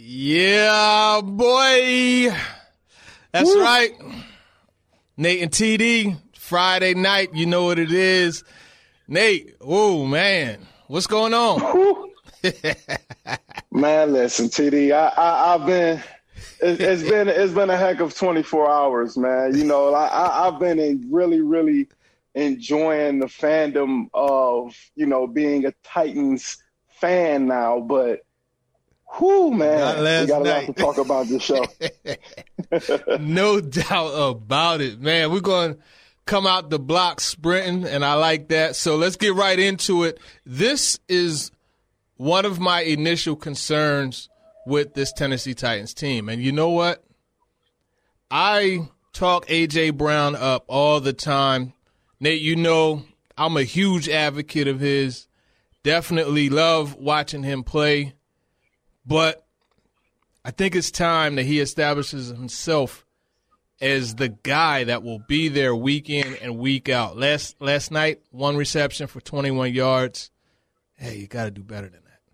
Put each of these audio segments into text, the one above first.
Yeah, boy. That's Woo. right. Nate and TD, Friday night. You know what it is. Nate, oh, man. What's going on? Man, listen, TD, I've been it's been a heck of 24 hours, man. You know, I've been really enjoying the fandom of, you know, being a Titans fan now, but man, we got a lot to talk about this show. No doubt about it, man. We're going to come out the block sprinting, and I like that. So let's get right into it. This is one of my initial concerns with this Tennessee Titans team. And you know what? I talk A.J. Brown up all the time. Nate, you know I'm a huge advocate of his. Definitely love watching him play. But I think it's time that he establishes himself as the guy that will be there week in and week out. Last night, 1 reception for 21 yards. Hey, you got to do better than that.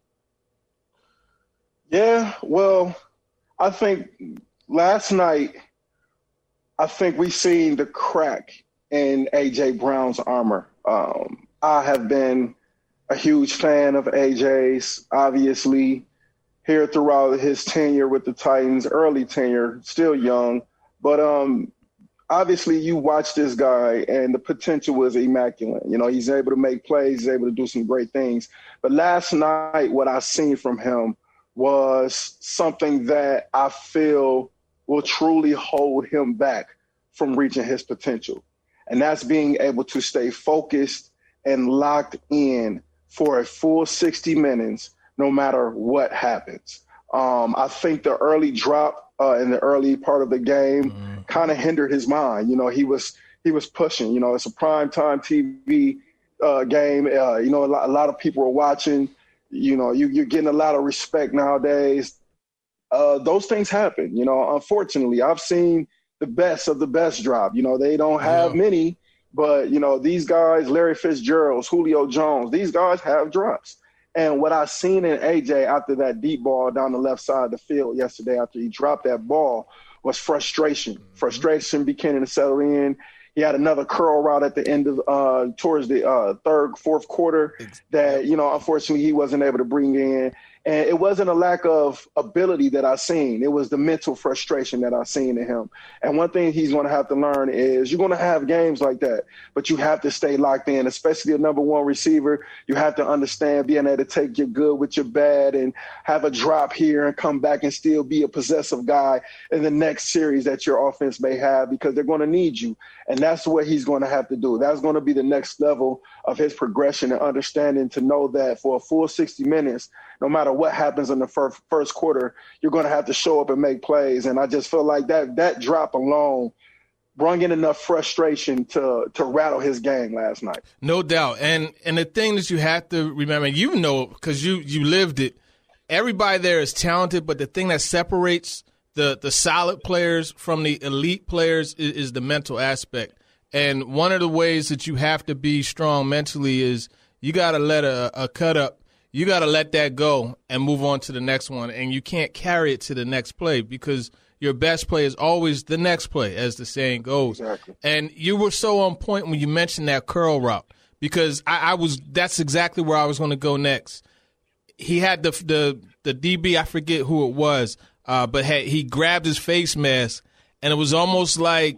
Yeah, well, I think last night, we seen the crack in A.J. Brown's armor. I have been a huge fan of A.J.'s, obviously, here throughout his tenure with the Titans, early tenure, still young. But obviously you watch this guy and the potential is immaculate. You know, he's able to make plays, he's able to do some great things. But last night, what I seen from him was something that I feel will truly hold him back from reaching his potential. And that's being able to stay focused and locked in for a full 60 minutes, no matter what happens. I think the early drop in the early part of the game kind of hindered his mind. You know, he was pushing. You know, it's a primetime TV game. You know, a lot of people are watching. You know, you're getting a lot of respect nowadays. Those things happen. You know, unfortunately, I've seen the best of the best drop. You know, they don't have many, but, you know, these guys, Larry Fitzgerald, Julio Jones, these guys have drops. And what I seen in A.J. after that deep ball down the left side of the field yesterday after he dropped that ball was frustration. Frustration beginning to settle in. He had another curl route at the end of towards the third, fourth quarter that, you know, unfortunately he wasn't able to bring in. And it wasn't a lack of ability that I seen. It was the mental frustration that I seen in him. And one thing he's going to have to learn is you're going to have games like that, but you have to stay locked in, especially a number one receiver. You have to understand being able to take your good with your bad and have a drop here and come back and still be a possessive guy in the next series that your offense may have, because they're going to need you. And that's what he's going to have to do. That's going to be the next level of his progression and understanding, to know that for a full 60 minutes, no matter what happens in the first quarter, you're going to have to show up and make plays. And I just feel like that drop alone brought in enough frustration to rattle his game last night. No doubt. And the thing that you have to remember, you know, because you lived it, everybody there is talented, but the thing that separates the solid players from the elite players is the mental aspect. And one of the ways that you have to be strong mentally is you got to let a cut up. You got to let that go and move on to the next one. And you can't carry it to the next play, because your best play is always the next play, as the saying goes. Exactly. And you were so on point when you mentioned that curl route, because that's exactly where I was going to go next. He had the DB, I forget who it was, but he grabbed his face mask, and it was almost like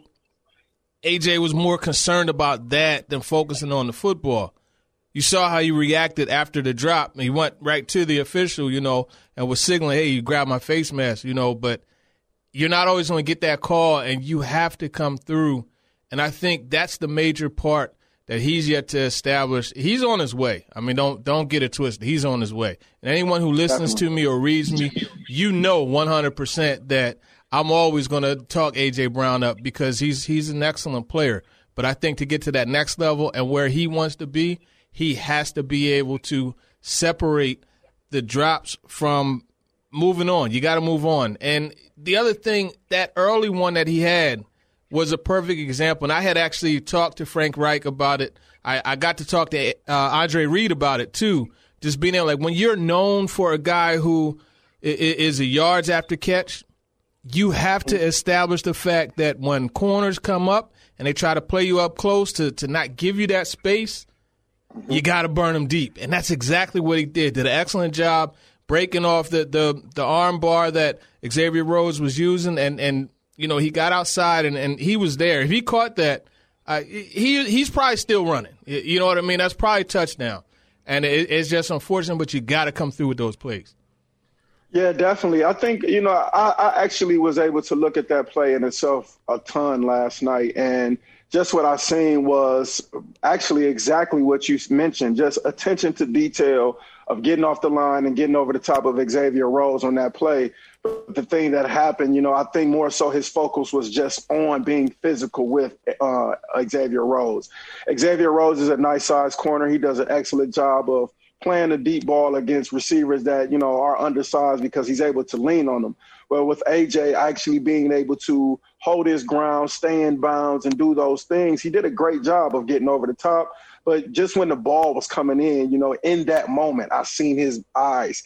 AJ was more concerned about that than focusing on the football. You saw how he reacted after the drop. He went right to the official, you know, and was signaling, hey, you grabbed my face mask, you know, but you're not always going to get that call, and you have to come through. And I think that's the major part that he's yet to establish. He's on his way. I mean, don't get it twisted. He's on his way. And anyone who listens to me or reads me, you know 100% that I'm always going to talk A.J. Brown up, because he's an excellent player. But I think to get to that next level and where he wants to be, he has to be able to separate the drops from moving on. You got to move on. And the other thing, that early one that he had was a perfect example. And I had actually talked to Frank Reich about it. I got to talk to Andre Reed about it too. Just being able, like, when you're known for a guy who, is a yards after catch. You have to establish the fact that when corners come up and they try to play you up close to not give you that space, you got to burn them deep. And that's exactly what he did. Did an excellent job breaking off the arm bar that Xavier Rhodes was using. And he got outside and he was there. If he caught that, he's probably still running. You know what I mean? That's probably a touchdown. And it's just unfortunate, but you got to come through with those plays. Yeah, definitely. I think, I actually was able to look at that play in itself a ton last night. And just what I seen was actually exactly what you mentioned, just attention to detail of getting off the line and getting over the top of Xavier Rhodes on that play. But the thing that happened, I think more so his focus was just on being physical with Xavier Rhodes. Xavier Rhodes is a nice-sized corner. He does an excellent job of playing a deep ball against receivers that, are undersized because he's able to lean on them. Well, with AJ actually being able to hold his ground, stay in bounds, and do those things, he did a great job of getting over the top. But just when the ball was coming in, in that moment, I seen his eyes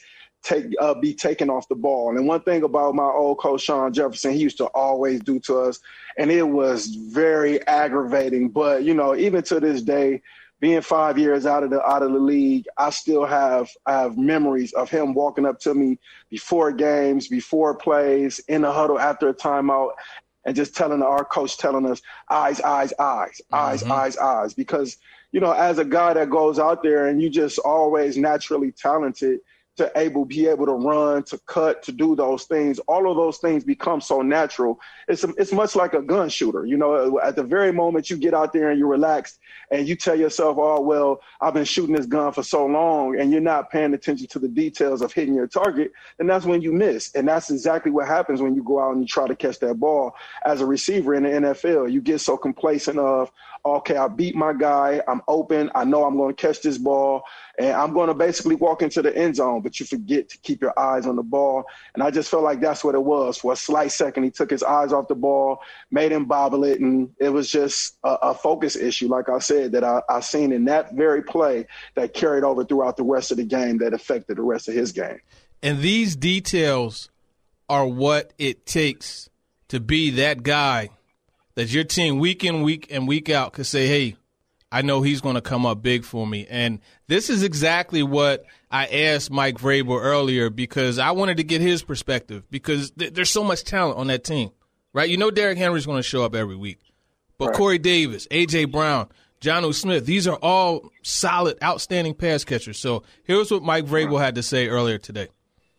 be taken off the ball. And one thing about my old coach, Sean Jefferson, he used to always do to us, and it was very aggravating. But, even to this day, being 5 years out of the league, I still have memories of him walking up to me before games, before plays, in the huddle after a timeout, and just our coach telling us, eyes, eyes, eyes, eyes, eyes, eyes. Because, as a guy that goes out there and you just always naturally talented, to be able to run, to cut, to do those things, all of those things become so natural. It's much like a gun shooter. At the very moment you get out there and you're relaxed and you tell yourself, oh, well, I've been shooting this gun for so long, and you're not paying attention to the details of hitting your target, and that's when you miss. And that's exactly what happens when you go out and you try to catch that ball as a receiver in the NFL. You get so complacent of, okay, I beat my guy, I'm open, I know I'm going to catch this ball, and I'm going to basically walk into the end zone, but you forget to keep your eyes on the ball. And I just felt like that's what it was. For a slight second, he took his eyes off the ball, made him bobble it, and it was just a focus issue, like I said, that I seen in that very play that carried over throughout the rest of the game that affected the rest of his game. And these details are what it takes to be that guy that your team week in, week out could say, hey, I know he's going to come up big for me. And this is exactly what I asked Mike Vrabel earlier, because I wanted to get his perspective, because there's so much talent on that team, right? Derrick Henry's going to show up every week. But right. Corey Davis, A.J. Brown, Jonnu Smith, these are all solid, outstanding pass catchers. So here's what Mike Vrabel had to say earlier today.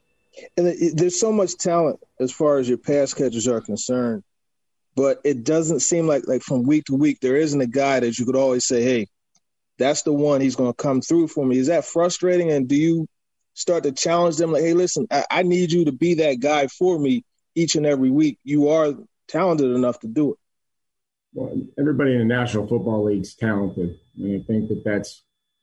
And there's so much talent as far as your pass catchers are concerned. But it doesn't seem like from week to week, there isn't a guy that you could always say, hey, that's the one, he's going to come through for me. Is that frustrating? And do you start to challenge them like, hey, listen, I need you to be that guy for me each and every week? You are talented enough to do it. Well, everybody in the National Football League's talented. And I think that's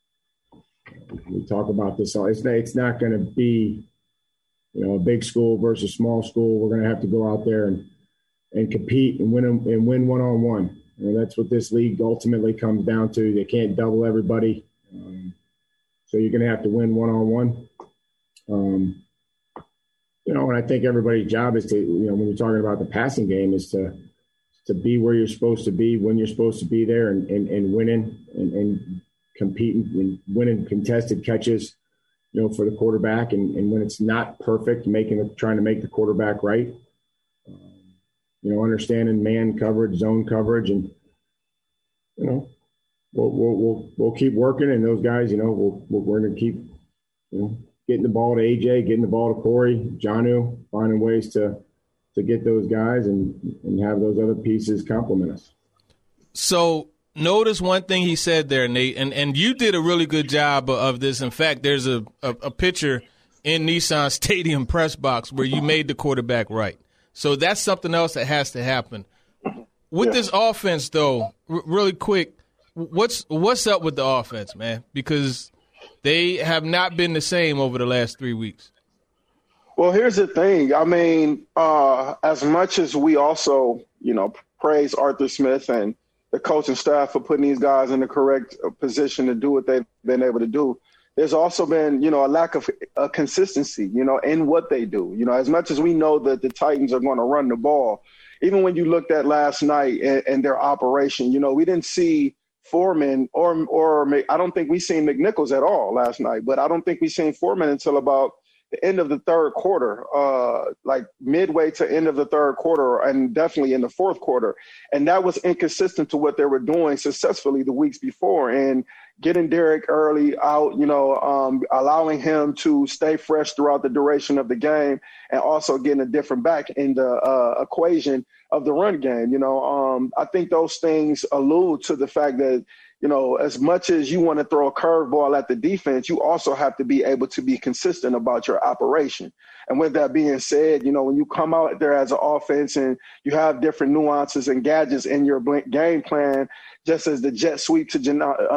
– we talk about this all. It's not going to be, a big school versus small school. We're going to have to go out there and compete and win one-on-one. That's what this league ultimately comes down to. They can't double everybody. So you're going to have to win one-on-one. And I think everybody's job is to, when you're talking about the passing game, is to be where you're supposed to be, when you're supposed to be there, and winning and competing and winning contested catches, for the quarterback. And when it's not perfect, trying to make the quarterback right. Understanding man coverage, zone coverage, and we'll keep working. And those guys, we're going to keep getting the ball to AJ, getting the ball to Corey, Jonnu, finding ways to get those guys and have those other pieces complement us. So notice one thing he said there, Nate, and you did a really good job of this. In fact, there's a picture in Nissan Stadium press box where you made the quarterback right. So that's something else that has to happen. With this offense, though, really quick, what's up with the offense, man? Because they have not been the same over the last 3 weeks. Well, here's the thing. I mean, as much as we also, praise Arthur Smith and the coaching staff for putting these guys in the correct position to do what they've been able to do, there's also been, a lack of consistency, in what they do. As much as we know that the Titans are going to run the ball, even when you looked at last night and their operation, we didn't see Foreman or I don't think we seen McNichols at all last night, but I don't think we seen Foreman until about the end of the third quarter, like midway to end of the third quarter, and definitely in the fourth quarter. And that was inconsistent to what they were doing successfully the weeks before. And getting Derek early out, allowing him to stay fresh throughout the duration of the game, and also getting a different back in the equation of the run game. I think those things allude to the fact that, as much as you want to throw a curveball at the defense, you also have to be able to be consistent about your operation. And with that being said, when you come out there as an offense and you have different nuances and gadgets in your game plan, just as the jet sweep to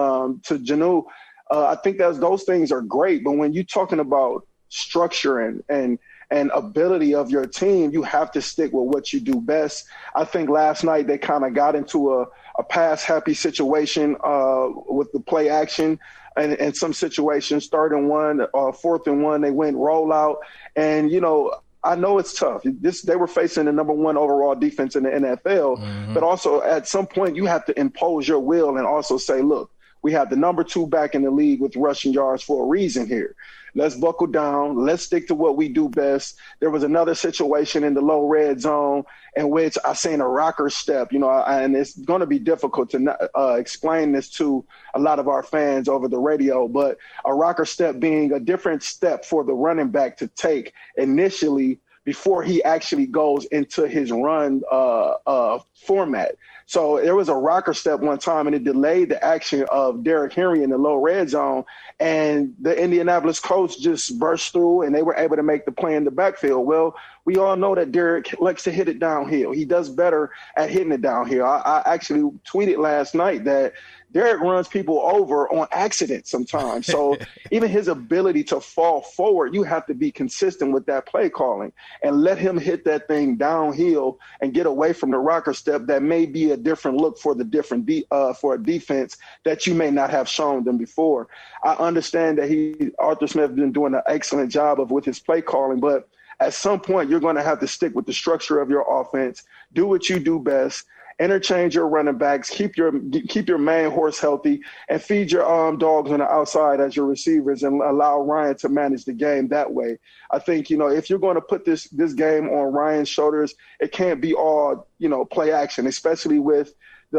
Janu, I think those things are great. But when you're talking about structure and ability of your team, you have to stick with what you do best. I think last night they kind of got into a pass-happy situation with the play action. And some situations, 3rd and 1, 4th and 1, they went rollout. And, I know it's tough. They were facing the number 1 overall defense in the NFL. Mm-hmm. But also at some point you have to impose your will and also say, look, we have the number 2 back in the league with rushing yards for a reason here. Let's buckle down. Let's stick to what we do best. There was another situation in the low red zone in which I seen a rocker step, and it's going to be difficult to explain this to a lot of our fans over the radio, but a rocker step being a different step for the running back to take initially before he actually goes into his run format. So there was a rocker step one time, and it delayed the action of Derrick Henry in the low red zone, and the Indianapolis coach just burst through, and they were able to make the play in the backfield. Well, we all know that Derrick likes to hit it downhill. He does better at hitting it downhill. I actually tweeted last night that Derrick runs people over on accident sometimes. So even his ability to fall forward, you have to be consistent with that play calling and let him hit that thing downhill and get away from the rocker step. That may be a different look for the for a defense that you may not have shown them before. I understand that Arthur Smith has been doing an excellent job with his play calling, but at some point you're going to have to stick with the structure of your offense, do what you do best, interchange your running backs, keep your main horse healthy, and feed your dogs on the outside as your receivers, and allow Ryan to manage the game that way. I think, if you're going to put this game on Ryan's shoulders, it can't be all, play action, especially with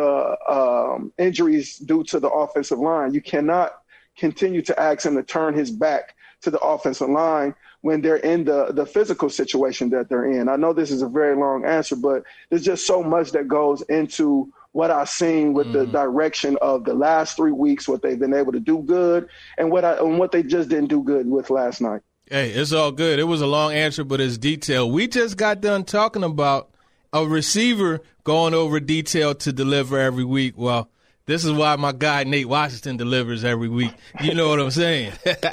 the injuries due to the offensive line. You cannot continue to ask him to turn his back to the offensive line when they're in the physical situation that they're in. I know this is a very long answer, but there's just so much that goes into what I've seen with the direction of the last 3 weeks, what they've been able to do good, and what they just didn't do good with last night. Hey, it's all good. It was a long answer, but it's detailed. We just got done talking about a receiver going over detail to deliver every week. Well, this is why my guy Nate Washington delivers every week. You know what I'm saying?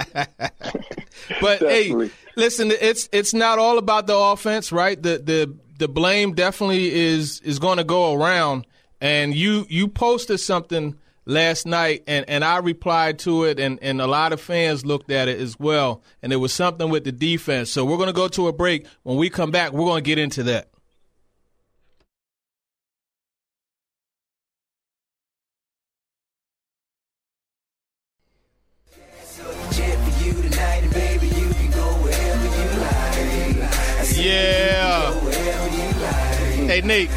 But Definitely. Hey, listen, it's not all about the offense, right? The blame definitely is going to go around. And you posted something last night, and I replied to it, and a lot of fans looked at it as well. And it was something with the defense. So we're going to go to a break. When we come back, we're going to get into that. Yeah. Hey, Nate.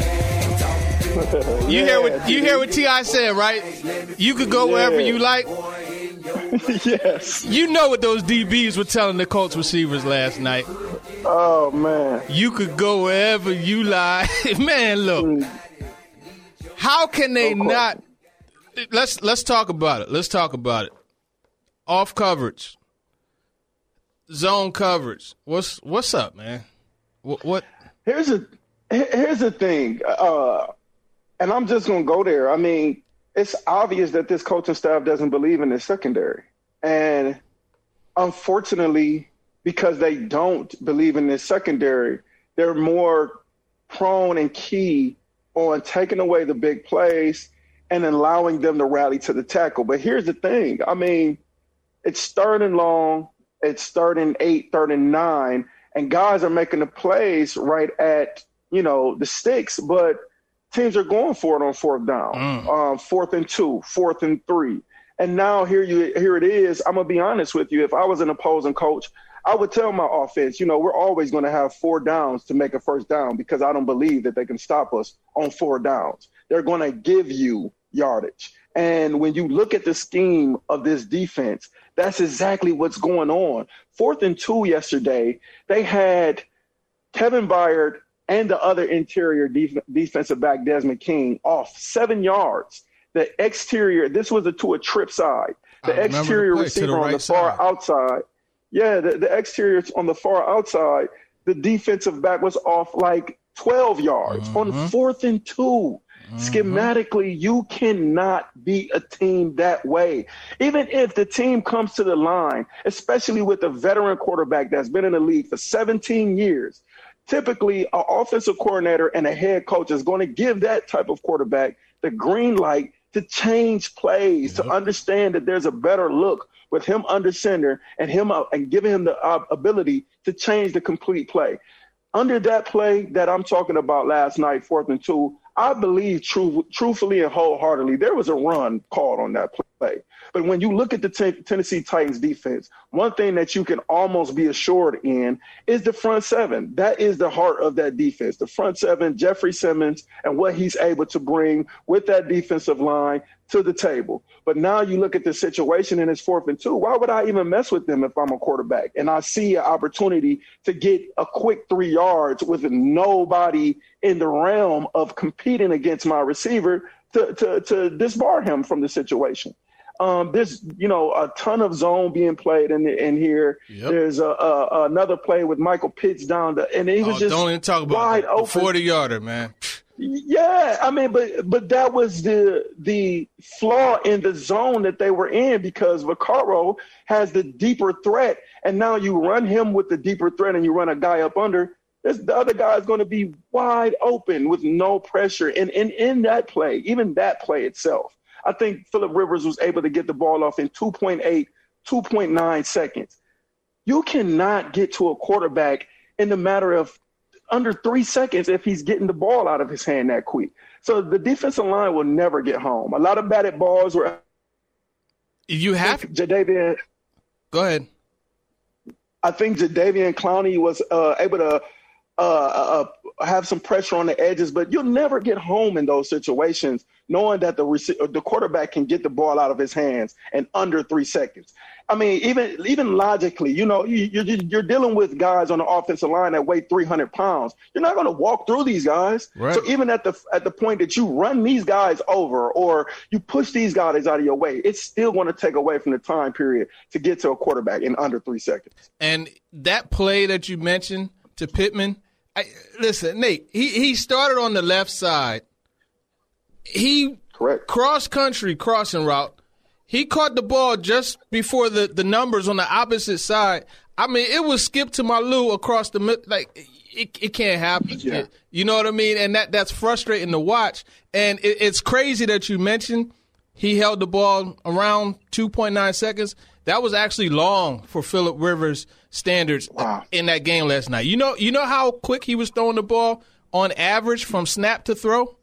You hear what T.I. said, right? You could go wherever you like. Yes. You know what those DBs were telling the Colts receivers last night. Oh, man. You could go wherever you like. Man, look. How can they not? Let's talk about it. Let's talk about it. Off coverage. Zone coverage. What's up, man? What? Here's the thing, and I'm just gonna go there. I mean, it's obvious that this coaching staff doesn't believe in the secondary, and unfortunately, because they don't believe in this secondary, they're more prone and key on taking away the big plays and allowing them to rally to the tackle. But here's the thing. I mean, It's 3rd and long. It's 3rd and 8, 3rd and 9. And guys are making the plays right at, the sticks, but teams are going for it on 4th down, 4th and 2, 4th and 3. And now here it is. I'm going to be honest with you. If I was an opposing coach, I would tell my offense, we're always going to have 4 downs to make a 1st down because I don't believe that they can stop us on 4 downs. They're going to give you yardage. And when you look at the scheme of this defense, that's exactly what's going on. 4th and 2 yesterday, they had Kevin Byard and the other interior defensive back, Desmond King, off 7 yards. The exterior, this was to a trip side. The exterior receiver on the far outside. Yeah, the exterior on the far outside, the defensive back was off like 12 yards on 4th and 2. Schematically, you cannot beat a team that way. Even if the team comes to the line, especially with a veteran quarterback that's been in the league for 17 years, typically an offensive coordinator and a head coach is going to give that type of quarterback the green light to change plays, to understand that there's a better look with him under center and giving him the ability to change the complete play. Under that play that I'm talking about last night, 4th and 2, I believe truthfully and wholeheartedly there was a run called on that play. But when you look at the Tennessee Titans defense, one thing that you can almost be assured in is the front 7. That is the heart of that defense. The front 7, Jeffrey Simmons, and what he's able to bring with that defensive line to the table. But now you look at the situation and it's 4th and 2. Why would I even mess with them if I'm a quarterback? And I see an opportunity to get a quick 3 yards with nobody in the realm of competing against my receiver to disbar him from the situation. There's, a ton of zone being played in here. Yep. There's another play with Michael Pitts down there, and he was just don't even talk about wide open. 40-yarder, man. Yeah, I mean, but that was the flaw in the zone that they were in because Vaccaro has the deeper threat, and now you run him with the deeper threat and you run a guy up under. The other guy is going to be wide open with no pressure. And in that play, even that play itself, I think Phillip Rivers was able to get the ball off in 2.8, 2.9 seconds. You cannot get to a quarterback in the matter of under 3 seconds if he's getting the ball out of his hand that quick. So the defensive line will never get home. A lot of batted balls were. You have Jadeveon. Go ahead. I think Jadeveon Clowney was able to have some pressure on the edges, but you'll never get home in those situations knowing that the quarterback can get the ball out of his hands in under 3 seconds. I mean, even logically, you're dealing with guys on the offensive line that weigh 300 pounds. You're not going to walk through these guys. Right. So even at the point that you run these guys over or you push these guys out of your way, it's still going to take away from the time period to get to a quarterback in under 3 seconds. And that play that you mentioned to Pittman, listen, Nate, he started on the left side. He cross-country crossing route. He caught the ball just before the numbers on the opposite side. I mean, it was skip to Malou across the middle. Like, it can't happen. Yeah. You know what I mean? And that's frustrating to watch. And it's crazy that you mentioned he held the ball around 2.9 seconds. That was actually long for Phillip Rivers' standards in that game last night. You know how quick he was throwing the ball on average from snap to throw?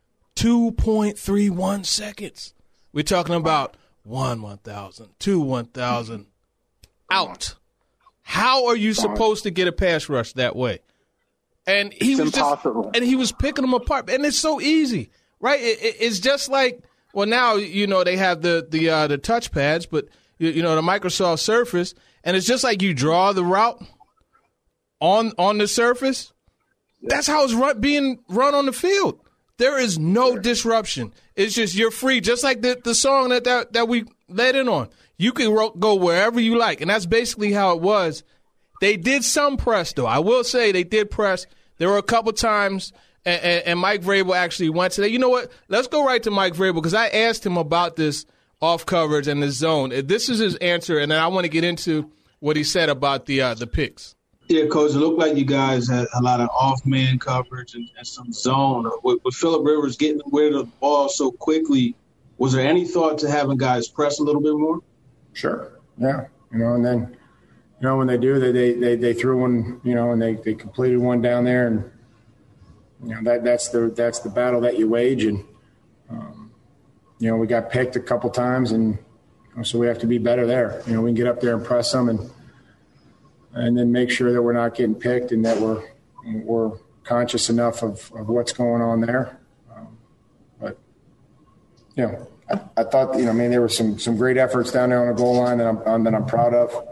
2.31 seconds. We're talking about 1,000, 1,000, out. How are you supposed to get a pass rush that way? And he was impossible. He was picking them apart, and it's so easy, right? It's just like, well, now they have the touch pads, but the Microsoft Surface, and it's just like you draw the route on the surface. That's how it's being run on the field. There is no disruption. It's just you're free, just like the song that we let in on. You can go wherever you like, and that's basically how it was. They did some press, though. I will say they did press. There were a couple times, and Mike Vrabel actually went to that. You know what? Let's go right to Mike Vrabel because I asked him about this off coverage and the zone. This is his answer, and then I want to get into what he said about the picks. Yeah, Coach, it looked like you guys had a lot of off-man coverage and some zone. With Phillip Rivers getting rid of the ball so quickly, was there any thought to having guys press a little bit more? Sure. Yeah, and then, when they do, they threw one, and they completed one down there, and that's the battle that you wage, and we got picked a couple times, and so we have to be better there. We can get up there and press them, and then make sure that we're not getting picked, and that we're conscious enough of what's going on there. But I thought, there were some great efforts down there on the goal line that I'm proud of.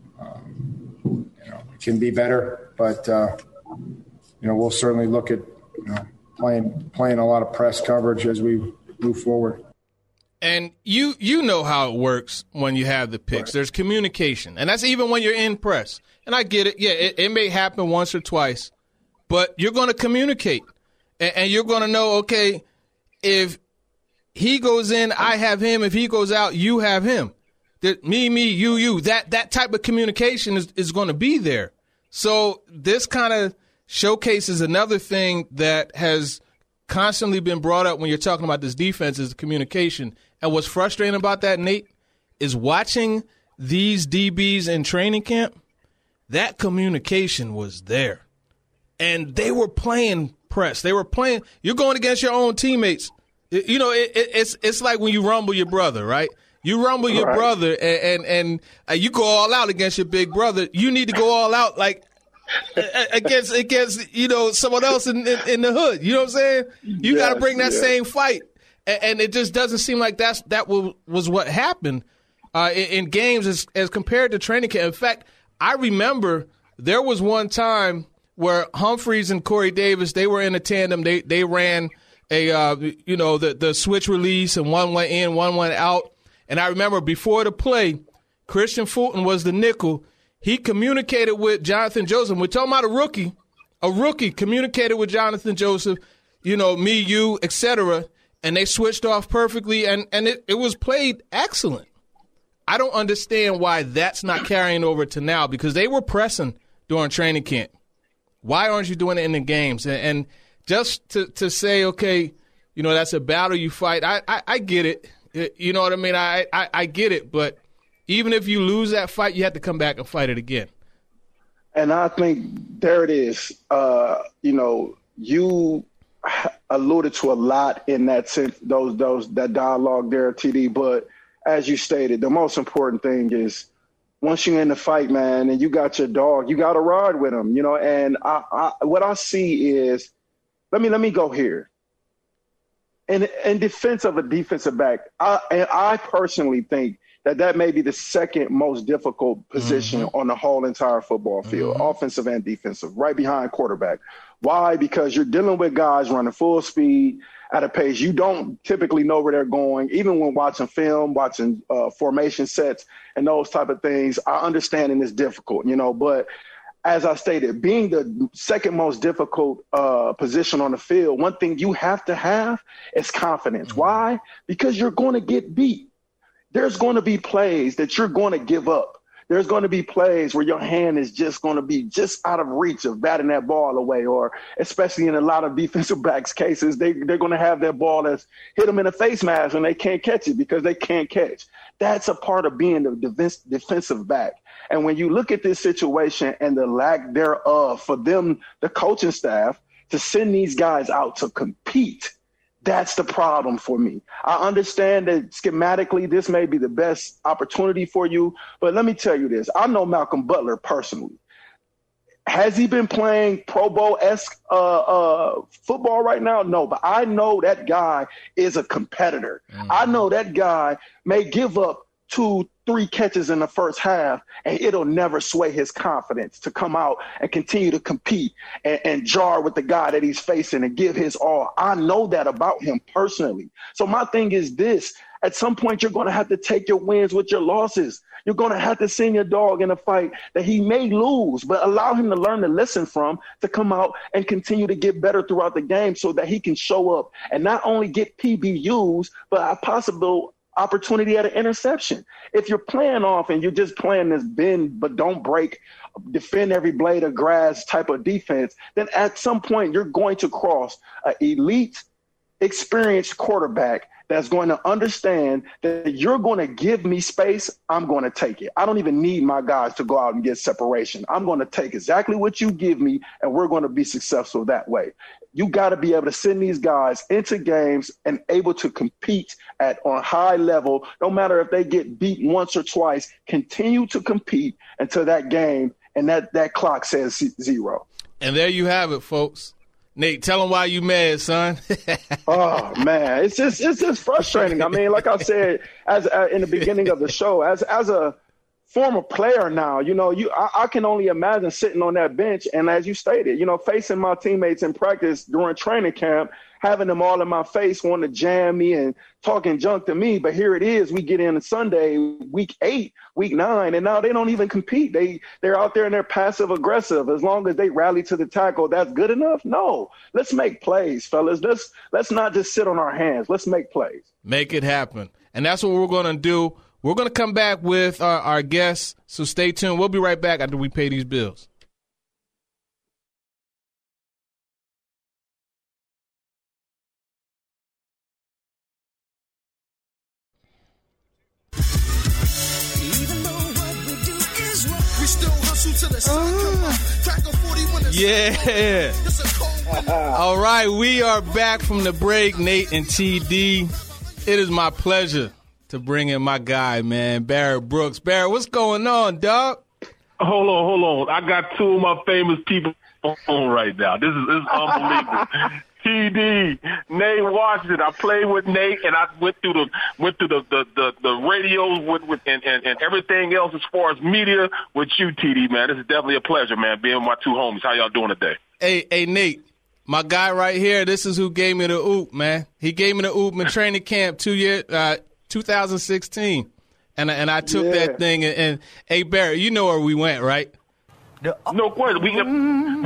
It can be better, but we'll certainly look at playing a lot of press coverage as we move forward. And you know how it works when you have the picks. Right. There's communication, and that's even when you're in press. And I get it. Yeah, it may happen once or twice, but you're going to communicate, and you're going to know, okay, if he goes in, I have him. If he goes out, you have him. Me, you. That type of communication is going to be there. So this kind of showcases another thing that has constantly been brought up when you're talking about this defense is the communication. And what's frustrating about that, Nate, is watching these DBs in training camp, that communication was there. And they were playing press. They were playing – you're going against your own teammates. It's like when you rumble your brother, right? You rumble your brother and you go all out against your big brother. You need to go all out like against someone else in the hood. You know what I'm saying? You got to bring that same fight. And it just doesn't seem like that was what happened in games as compared to training camp. In fact, I remember there was one time where Humphreys and Corey Davis, they were in a tandem. They ran the switch release, and one went in, one went out. And I remember before the play, Christian Fulton was the nickel. He communicated with Jonathan Joseph. We're talking about a rookie. A rookie communicated with Jonathan Joseph, me, you, etc., and they switched off perfectly, and it was played excellent. I don't understand why that's not carrying over to now, because they were pressing during training camp. Why aren't you doing it in the games? And just to say, okay, that's a battle you fight, I get it. You know what I mean? I get it, but even if you lose that fight, you have to come back and fight it again. And I think there it is. You alluded to a lot in that sense, that dialogue there, TD. But as you stated, the most important thing is once you're in the fight, man, and you got your dog, you got to ride with him. And what I see is, let me go here. In defense of a defensive back, I personally think that may be the second most difficult position on the whole entire football field, offensive and defensive, right behind quarterback. Why? Because you're dealing with guys running full speed at a pace you don't typically know where they're going. Even when watching film, watching formation sets and those type of things, I understand it's difficult, but as I stated, being the second most difficult position on the field, one thing you have to have is confidence. Why? Because you're going to get beat. There's going to be plays that you're going to give up. There's going to be plays where your hand is just going to be just out of reach of batting that ball away, or especially in a lot of defensive backs cases, they're going to have that ball that's hit them in a face mask and they can't catch it because they can't catch. That's a part of being the defensive back. And when you look at this situation and the lack thereof for them, the coaching staff, to send these guys out to compete, that's the problem for me. I understand that schematically this may be the best opportunity for you, but let me tell you this. I know Malcolm Butler personally. Has he been playing Pro Bowl-esque football right now? No, but I know that guy is a competitor. I know that guy may give up 2-3 catches in the first half, and it'll never sway his confidence to come out and continue to compete and jar with the guy that he's facing and give his all. I know that about him personally. So my thing is this. At some point, you're going to have to take your wins with your losses. You're going to have to send your dog in a fight that he may lose, but allow him to learn the lesson from, to come out and continue to get better throughout the game so that he can show up and not only get PBUs, but a possible opportunity at an interception. If you're playing off and you're just playing this bend but don't break, defend every blade of grass type of defense, then at some point you're going to cross an elite experienced quarterback that's going to understand that you're going to give me space, I'm going to take it. I don't even need my guys to go out and get separation. I'm going to take exactly what you give me, and we're going to be successful that way. You got to be able to send these guys into games and able to compete on high level, no matter if they get beat once or twice. Continue to compete until that game and that clock says 0. And there you have it, folks. Nate, tell them why you mad, son. Oh man, it's just frustrating. I mean, like I said, as in the beginning of the show, as a former player now, I can only imagine sitting on that bench and, as you stated, facing my teammates in practice during training camp, having them all in my face wanting to jam me and talking junk to me. But here it is, we get in Sunday, week 8, week 9, and now they don't even compete. They're out there and they're passive aggressive. As long as they rally to the tackle, that's good enough? No. Let's make plays, fellas. Let's not just sit on our hands. Let's make plays. Make it happen. And that's what we're going to do. We're going to come back with our guests, so stay tuned. We'll be right back after we pay these bills. Yeah. All right, we are back from the break, Nate and TD. It is my pleasure to bring in my guy, man, Barrett Brooks. Barrett, what's going on, dog? Hold on. I got two of my famous people on right now. This is unbelievable. TD, Nate Washington. I played with Nate, and I went through the radios with and everything else as far as media with you, TD, man. This is definitely a pleasure, man, being with my two homies. How y'all doing today? Hey, Nate, my guy right here, this is who gave me the oop, man. He gave me the oop in training camp 2016, and I took that thing. And hey, Barrett, you know where we went, right? No question. We got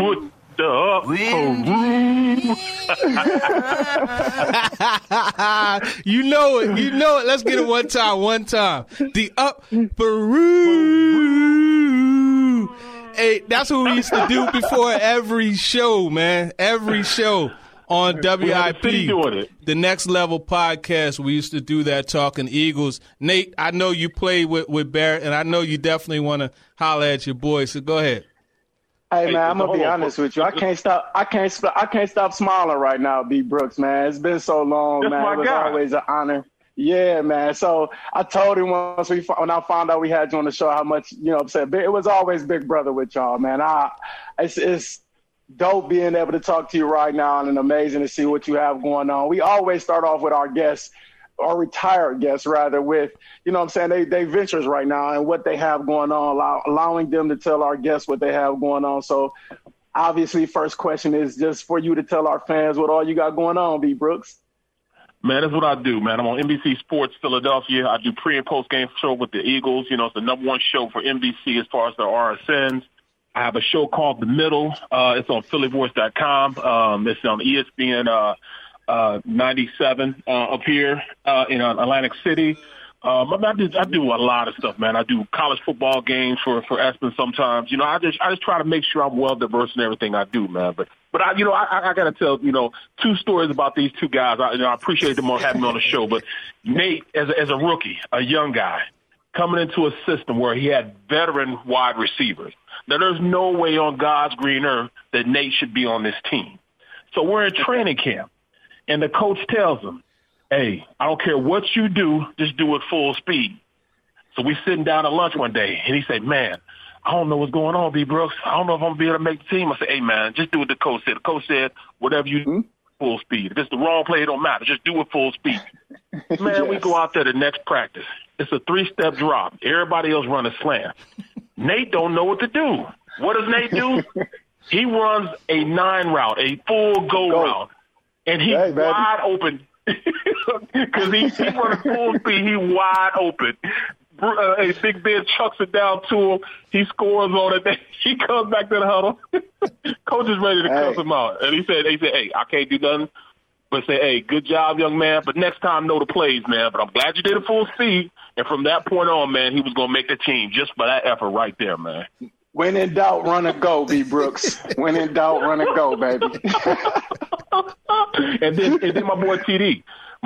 You know it. Let's get it one time. The Upperoo. Hey, that's what we used to do before every show, man. Every show on WIP, the Next Level podcast. We used to do that, talking Eagles. Nate, I know you played with Barrett, and I know you definitely want to holler at your boy. So go ahead. Hey man, I'm gonna be honest with you. I can't stop smiling right now, B. Brooks, man. It's been so long, man. It was always an honor. Yeah, man. So I told him when I found out we had you on the show how much, it was always big brother with y'all, man. It's dope being able to talk to you right now, and amazing to see what you have going on. We always start off with our guests, or retired guests rather, with, they ventures right now and what they have going on, allowing them to tell our guests what they have going on. So obviously first question is just for you to tell our fans what all you got going on, B. Brooks. Man, that's what I do, man. I'm on NBC Sports Philadelphia. I do pre- and post-game show with the Eagles. It's the number one show for NBC as far as their RSNs. I have a show called The Middle. It's on phillyvoice.com. It's on ESPN 97 up here in Atlantic City. I do a lot of stuff, man. I do college football games for ESPN sometimes. I just try to make sure I'm well diverse in everything I do, man. But I got to tell, two stories about these two guys. I appreciate them having me on the show. But Nate, as a rookie, a young guy, coming into a system where he had veteran wide receivers. Now, there's no way on God's green earth that Nate should be on this team. So we're in training camp, and the coach tells him, hey, I don't care what you do, just do it full speed. So we sitting down at lunch one day, and he said, man, I don't know what's going on, B. Brooks. I don't know if I'm going to be able to make the team. I said, hey, man, just do what the coach said. The coach said, whatever you do, full speed. If it's the wrong play, it don't matter. Just do it full speed. Man, yes. We go out there the next practice. It's a 3-step drop. Everybody else run a slam. Nate don't know what to do. What does Nate do? He runs a 9 route, a full go route, and he's wide open. Because he's running full speed. He's wide open. A Big Ben chucks it down to him. He scores on it. He comes back to the huddle. Coach is ready to cuss him out. And he said, hey, I can't do nothing but say, hey, good job, young man. But next time, know the plays, man. But I'm glad you did it full speed. And from that point on, man, he was going to make the team just for that effort right there, man. When in doubt, run and go, B. Brooks. When in doubt, run and go, baby. And then my boy TD.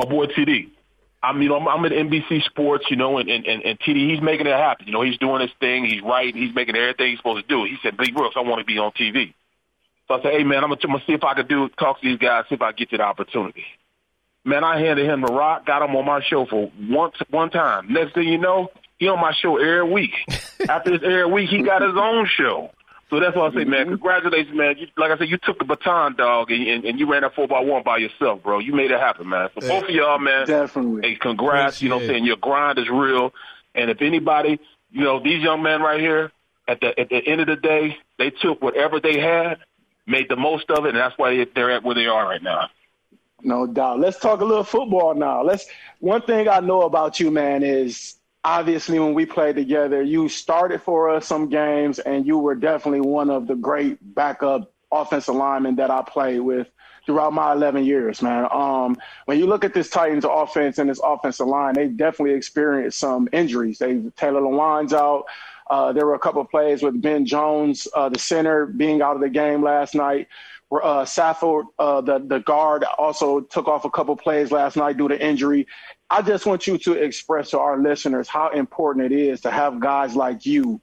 I'm at NBC Sports, and TD, he's making it happen. He's doing his thing. He's writing. He's making everything he's supposed to do. He said, "B. Brooks, I want to be on TV." So I said, "Hey, man, I'm gonna see if I could talk to these guys, see if I can get you the opportunity." Man, I handed him the rock, got him on my show for one time. Next thing you know, he on my show every week. After this every week, he got his own show. So that's why I say, man, congratulations, man. Like I said, you took the baton, dog, and you ran that 4x1 by yourself, bro. You made it happen, man. So both of y'all, man, definitely. Hey, congrats. Saying your grind is real. And if anybody, these young men right here, at the end of the day, they took whatever they had, made the most of it, and that's why they're at where they are right now. No doubt. Let's talk a little football now. One thing I know about you, man, is obviously when we played together, you started for us some games, and you were definitely one of the great backup offensive linemen that I played with throughout my 11 years, man. When you look at this Titans offense and this offensive line, they definitely experienced some injuries. Taylor Lewan's out. There were a couple of plays with Ben Jones, the center, being out of the game last night. Safford, the guard, also took off a couple plays last night due to injury. I just want you to express to our listeners how important it is to have guys like you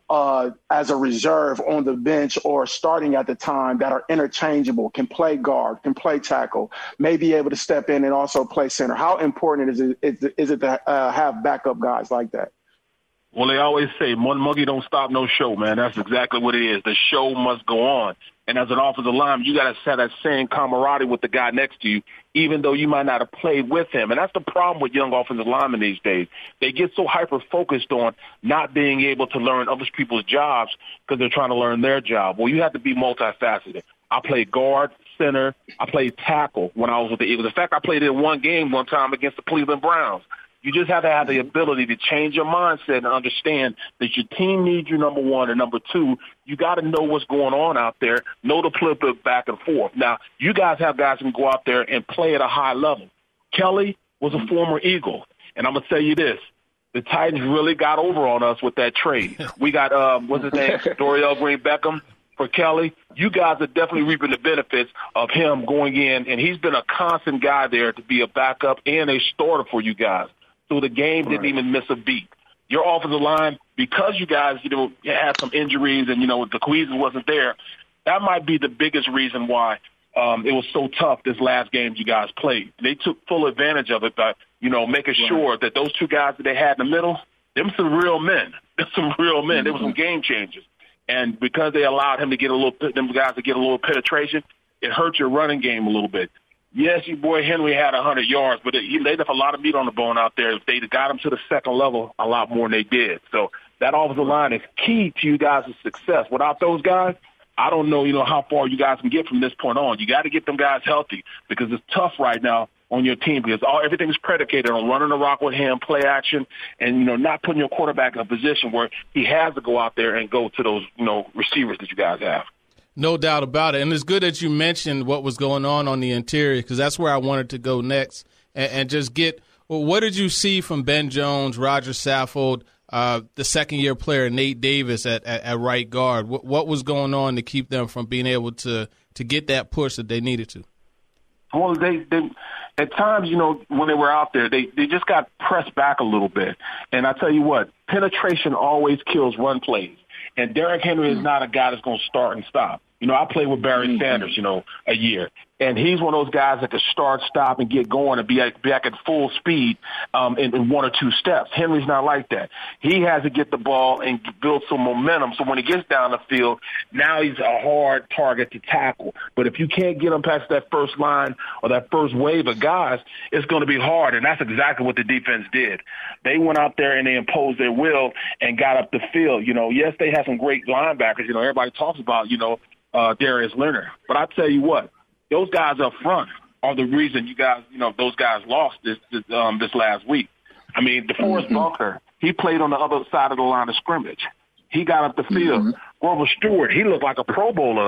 as a reserve on the bench or starting at the time that are interchangeable, can play guard, can play tackle, may be able to step in and also play center. How important is it to have backup guys like that? Well, they always say, one monkey don't stop no show, man. That's exactly what it is. The show must go on. And as an offensive lineman, you got to have that same camaraderie with the guy next to you, even though you might not have played with him. And that's the problem with young offensive linemen these days. They get so hyper-focused on not being able to learn other people's jobs because they're trying to learn their job. Well, you have to be multifaceted. I played guard, center. I played tackle when I was with the Eagles. In fact, I played in one game one time against the Cleveland Browns. You just have to have the ability to change your mindset and understand that your team needs you, number one, and number two, you got to know what's going on out there, know to flip it back and forth. Now, you guys have guys who can go out there and play at a high level. Kelly was a former Eagle, and I'm going to tell you this. The Titans really got over on us with that trade. We got, what's his name, Dorial Green-Beckham for Kelly. You guys are definitely reaping the benefits of him going in, and he's been a constant guy there to be a backup and a starter for you guys. So the game didn't even miss a beat. Your offensive line, because you guys, had some injuries and, the cohesion wasn't there, that might be the biggest reason why it was so tough this last game you guys played. They took full advantage of it by, making sure that those two guys that they had in the middle, them some real men. Them some real men. They were some game changers. And because they allowed him to get them guys to get a little penetration, it hurt your running game a little bit. Yes, your boy Henry had 100 yards, but they left a lot of meat on the bone out there. They got him to the second level a lot more than they did. So that offensive line is key to you guys' success. Without those guys, I don't know, how far you guys can get from this point on. You got to get them guys healthy because it's tough right now on your team because everything's predicated on running the rock with him, play action, and, not putting your quarterback in a position where he has to go out there and go to those, receivers that you guys have. No doubt about it. And it's good that you mentioned what was going on the interior because that's where I wanted to go next and just get what did you see from Ben Jones, Roger Saffold, the second-year player, Nate Davis at right guard? What was going on to keep them from being able to get that push that they needed to? Well, they at times, when they were out there, they just got pressed back a little bit. And I tell you what, penetration always kills run plays. And Derrick Henry is not a guy that's going to start and stop. I played with Barry Sanders, a year. And he's one of those guys that can start, stop, and get going and be back at full speed in one or two steps. Henry's not like that. He has to get the ball and build some momentum. So when he gets down the field, now he's a hard target to tackle. But if you can't get him past that first line or that first wave of guys, it's going to be hard. And that's exactly what the defense did. They went out there and they imposed their will and got up the field. Yes, they had some great linebackers. Everybody talks about, Darius Leonard. But I tell you what, those guys up front are the reason you guys, those guys lost this last week. I mean, DeForest Buckner, he played on the other side of the line of scrimmage. He got up the field. Grover Stewart, he looked like a Pro Bowler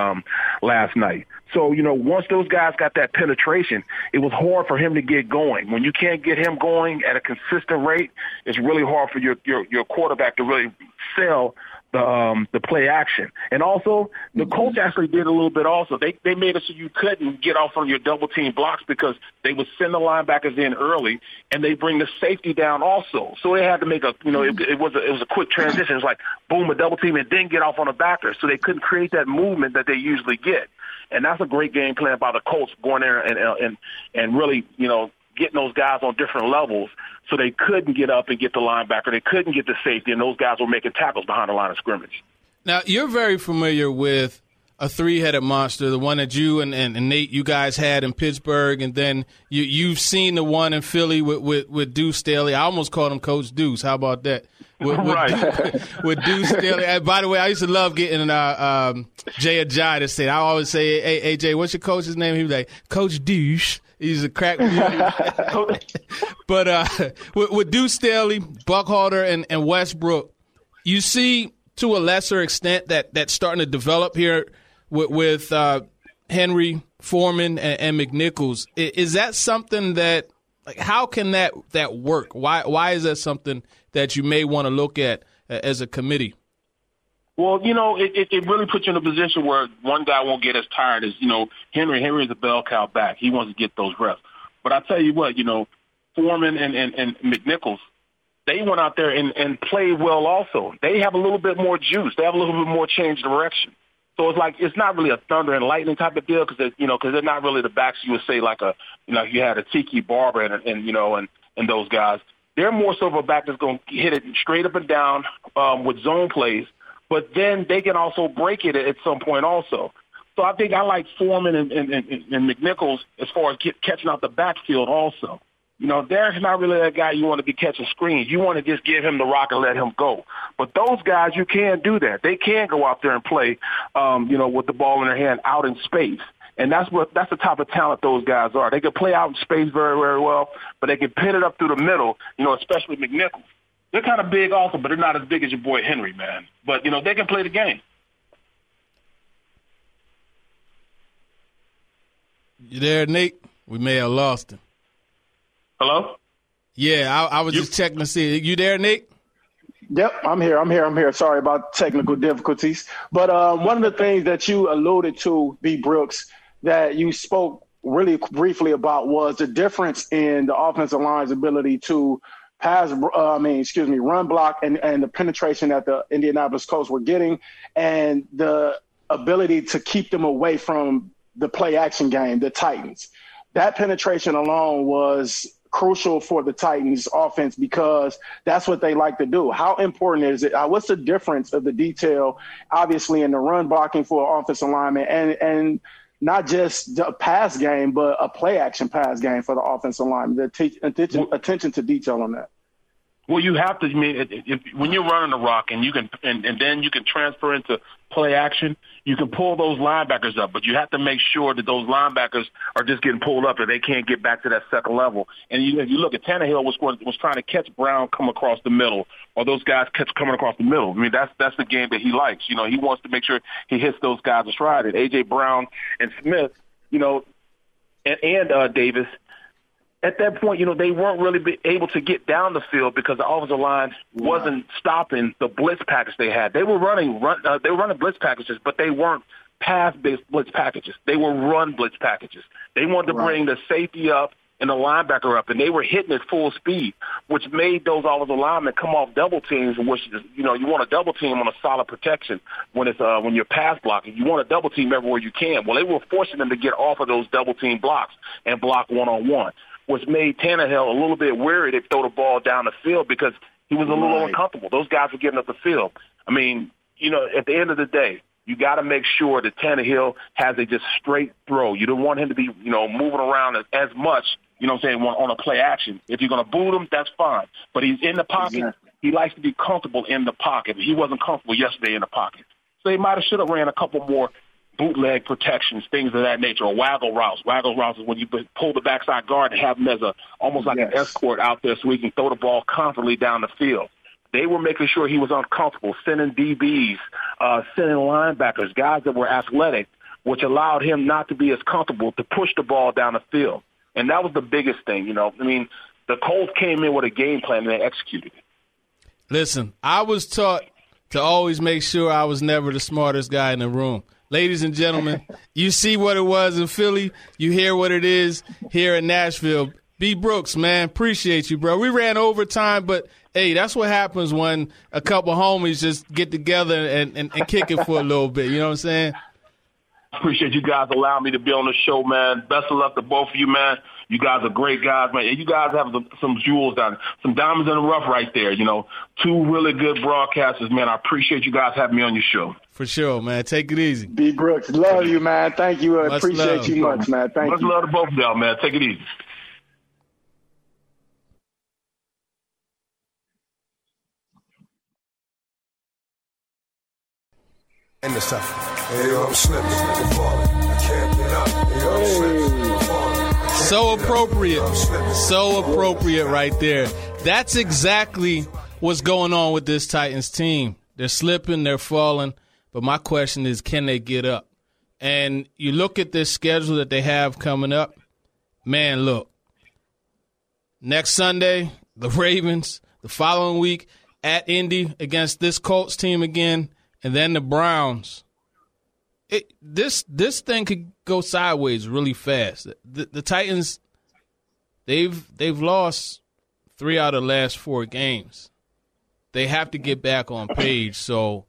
last night. So, once those guys got that penetration, it was hard for him to get going. When you can't get him going at a consistent rate, it's really hard for your quarterback to really sell the play action. And also, the Colts actually did a little bit also. They made it so you couldn't get off on your double team blocks because they would send the linebackers in early and they bring the safety down also. So they had to make it was a quick transition. It was like, boom, a double team and then get off on a backer. So they couldn't create that movement that they usually get. And that's a great game plan by the Colts going there and really, getting those guys on different levels so they couldn't get up and get the linebacker. They couldn't get the safety, and those guys were making tackles behind the line of scrimmage. Now, you're very familiar with a three-headed monster, the one that you and Nate, you guys had in Pittsburgh, and then you've seen the one in Philly with Deuce Staley. I almost called him Coach Deuce. How about that? With Deuce Staley. And by the way, I used to love getting Jay Ajayi to say, I always say, hey, AJ, what's your coach's name? He'd be like, Coach Deuce. He's a crack. But with Deuce Staley, Buckhalter, and Westbrook, you see to a lesser extent that's starting to develop here with Henry, Foreman, and McNichols. Is that something that, like, how can that work? Why is that something that you may want to look at as a committee? Well, it really puts you in a position where one guy won't get as tired as, Henry. Henry is a bell cow back. He wants to get those reps. But I tell you what, Foreman and McNichols, they went out there and played well also. They have a little bit more juice. They have a little bit more change direction. So it's not really a thunder and lightning type of deal because they're not really the backs you would say like you had a Tiki Barber and those guys. They're more so of a back that's going to hit it straight up and down with zone plays. But then they can also break it at some point also. So I think I like Foreman and McNichols as far as catching out the backfield also. They're not really that guy you want to be catching screens. You want to just give him the rock and let him go. But those guys, you can do that. They can go out there and play, with the ball in their hand out in space. And that's the type of talent those guys are. They can play out in space very, very well, but they can pin it up through the middle, especially McNichols. They're kind of big also, but they're not as big as your boy Henry, man. But, they can play the game. You there, Nate? We may have lost him. Hello? Yeah, I was just checking to see. You there, Nate? Yep, I'm here. Sorry about technical difficulties. But one of the things that you alluded to, B. Brooks, that you spoke really briefly about was the difference in the offensive line's ability to run block and the penetration that the Indianapolis Colts were getting and the ability to keep them away from the play action game, the Titans. That penetration alone was crucial for the Titans offense because that's what they like to do. How important is it? What's the difference of the detail, obviously, in the run blocking for an offensive lineman and not just the pass game, but a play action pass game for the offensive lineman, the attention to detail on that? Well, you have to. When you're running the rock and you can, and then you can transfer into play action, you can pull those linebackers up, but you have to make sure that those linebackers are just getting pulled up and they can't get back to that second level. And if you look at Tannehill was trying to catch Brown come across the middle, or those guys coming across the middle. That's the game that he likes. He wants to make sure he hits those guys astride. And A.J. Brown and Smith, and Davis. At that point, they weren't really able to get down the field because the offensive line wasn't stopping the blitz package they had. They were running blitz packages, but they weren't pass-based blitz packages. They were run blitz packages. They wanted to bring the safety up and the linebacker up, and they were hitting at full speed, which made those offensive linemen come off double teams, which is, you want to double team on a solid protection when you're pass blocking. You want to double team everywhere you can. Well, they were forcing them to get off of those double team blocks and block one-on-one, which made Tannehill a little bit weary to throw the ball down the field because he was a little uncomfortable. Those guys were getting up the field. At the end of the day, you got to make sure that Tannehill has a just straight throw. You don't want him to be, moving around as much, on a play action. If you're going to boot him, that's fine. But he's in the pocket. Yeah. He likes to be comfortable in the pocket. He wasn't comfortable yesterday in the pocket. So they might have ran a couple more bootleg protections, things of that nature, or waggle routes. Waggle routes is when you pull the backside guard and have him as almost like an escort out there so he can throw the ball confidently down the field. They were making sure he was uncomfortable, sending DBs, sending linebackers, guys that were athletic, which allowed him not to be as comfortable to push the ball down the field. And that was the biggest thing, The Colts came in with a game plan and they executed it. Listen, I was taught to always make sure I was never the smartest guy in the room. Ladies and gentlemen, you see what it was in Philly. You hear what it is here in Nashville. B. Brooks, man, appreciate you, bro. We ran overtime, but, hey, that's what happens when a couple homies just get together and kick it for a little bit. You know what I'm saying? Appreciate you guys allowing me to be on the show, man. Best of luck to both of you, man. You guys are great guys, man. And you guys have some jewels down, some diamonds in the rough right there. You know, two really good broadcasters, man. I appreciate you guys having me on your show. For sure, man. Take it easy. B. Brooks, love you, man. Thank you. I appreciate you much, man. Thank you. Much love to both of y'all, man. Take it easy. In the stuff. Hey, yo, I'm slipping, I'm falling. I can't get up. Hey, yo, I'm slipping, I'm falling. So appropriate. So appropriate right there. That's exactly what's going on with this Titans team. They're slipping, they're falling, but my question is, can they get up? And you look at this schedule that they have coming up, man, look. Next Sunday, the Ravens. The following week, at Indy against this Colts team again. And then the Browns. This thing could go sideways really fast. The Titans, they've lost 3 out of the last 4 games. They have to get back on page. So,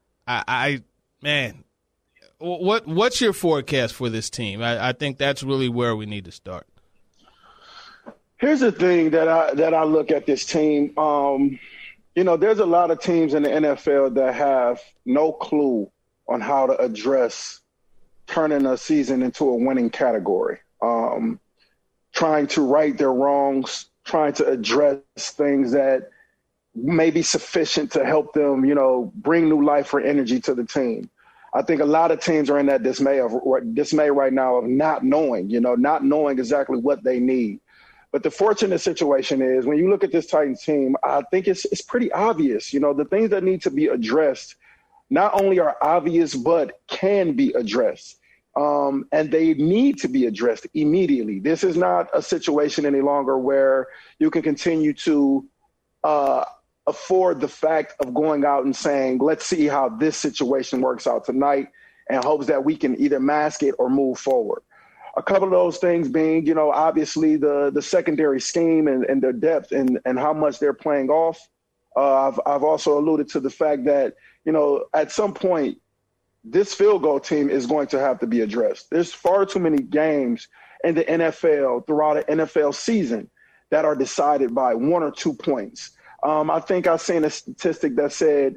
man, what's your forecast for this team? I think that's really where we need to start. Here's the thing that I look at this team. You know, there's a lot of teams in the NFL that have no clue on how to address turning a season into a winning category, trying to right their wrongs, trying to address things that may be sufficient to help them, you know, bring new life or energy to the team. I think a lot of teams are in that dismay right now of not knowing exactly what they need. But the fortunate situation is when you look at this Titans team, I think it's pretty obvious. You know, the things that need to be addressed not only are obvious, but can be addressed. And they need to be addressed immediately. This is not a situation any longer where you can continue to afford the fact of going out and saying, let's see how this situation works out tonight, and hopes that we can either mask it or move forward. A couple of those things being, you know, obviously the secondary scheme and their depth and how much they're playing off. I've also alluded to the fact that, you know, at some point, this field goal team is going to have to be addressed. There's far too many games in the NFL throughout an NFL season that are decided by 1 or 2 points. I think I've seen a statistic that said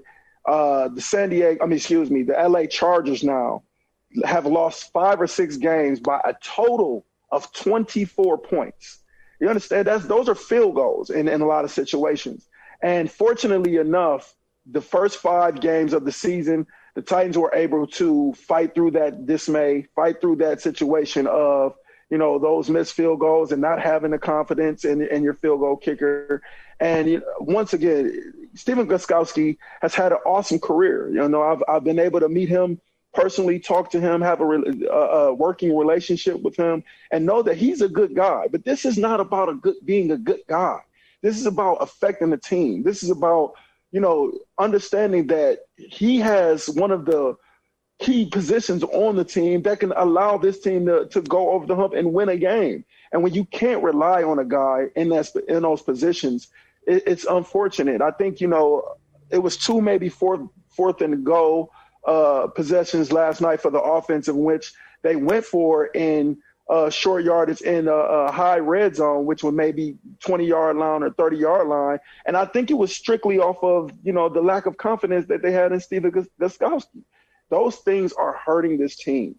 the LA Chargers now have lost 5 or 6 games by a total of 24 points. You understand? Those are field goals in a lot of situations. And fortunately enough, the first 5 games of the season, the Titans were able to fight through that dismay, fight through that situation of, you know, those missed field goals and not having the confidence in your field goal kicker. And you know, once again, Stephen Gostkowski has had an awesome career. You know, I've been able to meet him personally, talk to him, have a working relationship with him, and know that he's a good guy. But this is not about being a good guy. This is about affecting the team. This is about, you know, understanding that he has one of the key positions on the team that can allow this team to go over the hump and win a game. And when you can't rely on a guy in those positions, it's unfortunate. I think, you know, it was 2, maybe fourth and goal possessions last night for the offense, in which they went for in short yardage in a high red zone, which was maybe 20-yard line or 30-yard line. And I think it was strictly off of, you know, the lack of confidence that they had in Stephen Gostkowski. Those things are hurting this team.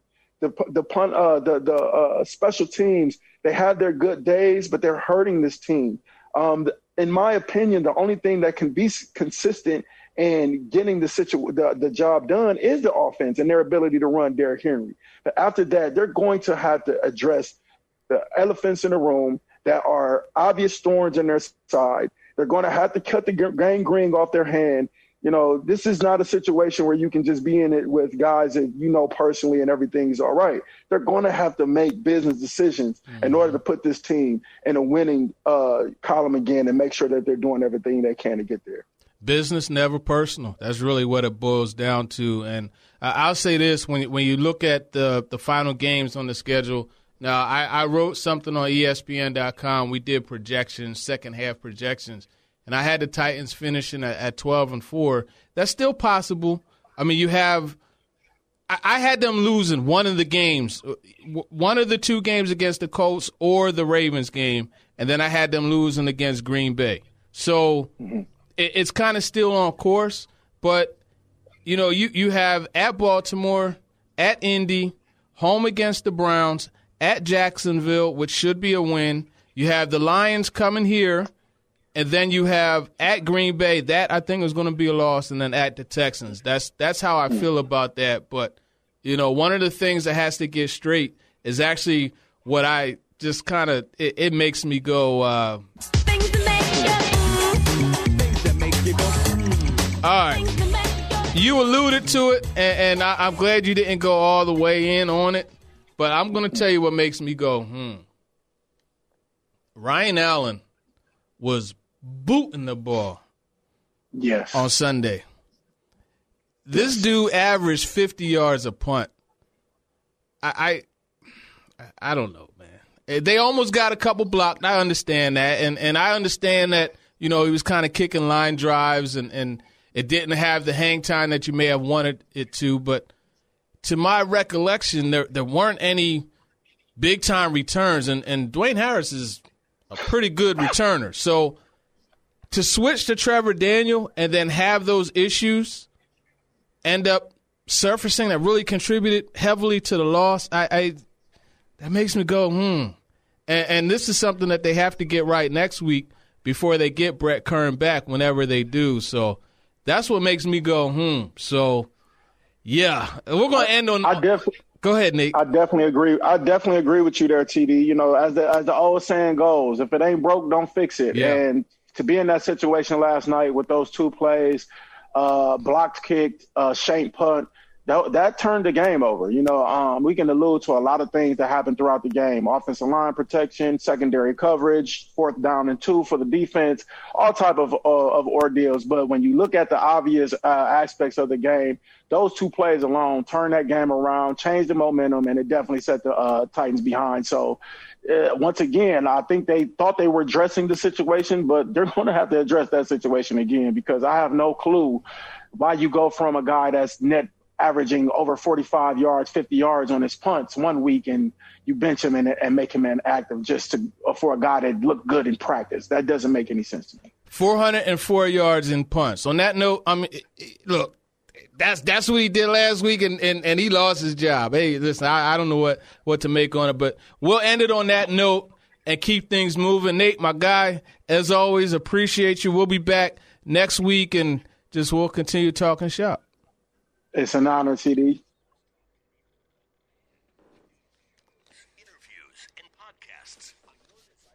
The special teams, they have their good days, but they're hurting this team. In my opinion, the only thing that can be consistent and getting the job done is the offense and their ability to run Derrick Henry. But after that, they're going to have to address the elephants in the room that are obvious thorns in their side. They're going to have to cut the gangrene off their hand. You know, this is not a situation where you can just be in it with guys that you know personally and everything's all right. They're going to have to make business decisions in order to put this team in a winning column again and make sure that they're doing everything they can to get there. business, never personal. That's really what it boils down to. And I'll say this, when you look at the final games on the schedule, now I wrote something on ESPN.com. We did projections, second half projections, and I had the Titans finishing at 12-4. That's still possible. I mean, you have – I had them losing one of the games, one of the two games against the Colts or the Ravens game, and then I had them losing against Green Bay. So it's kind of still on course, but, you know, you have at Baltimore, at Indy, home against the Browns, at Jacksonville, which should be a win. You have the Lions coming here, and then you have at Green Bay. That, I think, is going to be a loss, and then at the Texans. That's how I feel about that. But, you know, one of the things that has to get straight is actually what I just kind of – it makes me go Things that make you go. all right. You alluded to it, and I'm glad you didn't go all the way in on it. But I'm going to tell you what makes me go, Ryan Allen was booting the ball on Sunday. This dude averaged 50 yards a punt. I don't know, man. They almost got a couple blocked. I understand that. And I understand that, you know, he was kind of kicking line drives and it didn't have the hang time that you may have wanted it to. But to my recollection, there weren't any big-time returns. And Dwayne Harris is a pretty good returner. So to switch to Trevor Daniel and then have those issues end up surfacing that really contributed heavily to the loss, that makes me go, And this is something that they have to get right next week before they get Brett Kern back, whenever they do. So that's what makes me go, So, yeah, we're going to end on – go ahead, Nate. I definitely agree. I definitely agree with you there, TD. You know, as the old saying goes, if it ain't broke, don't fix it. Yeah. And to be in that situation last night with those two plays, blocked kick, shank punt, that turned the game over. You know, we can allude to a lot of things that happened throughout the game: offensive line protection, secondary coverage, 4th down and 2 for the defense, all type of ordeals. But when you look at the obvious aspects of the game, those two plays alone turned that game around, changed the momentum, and it definitely set the Titans behind. So once again, I think they thought they were addressing the situation, but they're going to have to address that situation again, because I have no clue why you go from a guy that's net averaging over 45 yards, 50 yards on his punts one week, and you bench him and make him inactive just for a guy that looked good in practice. That doesn't make any sense to me. 404 yards in punts. On that note, I mean, look, that's what he did last week, and he lost his job. Hey, listen, I don't know what to make on it, but we'll end it on that note and keep things moving. Nate, my guy, as always, appreciate you. We'll be back next week, and we'll continue talking shop. It's an honor, TD. Interviews and podcasts.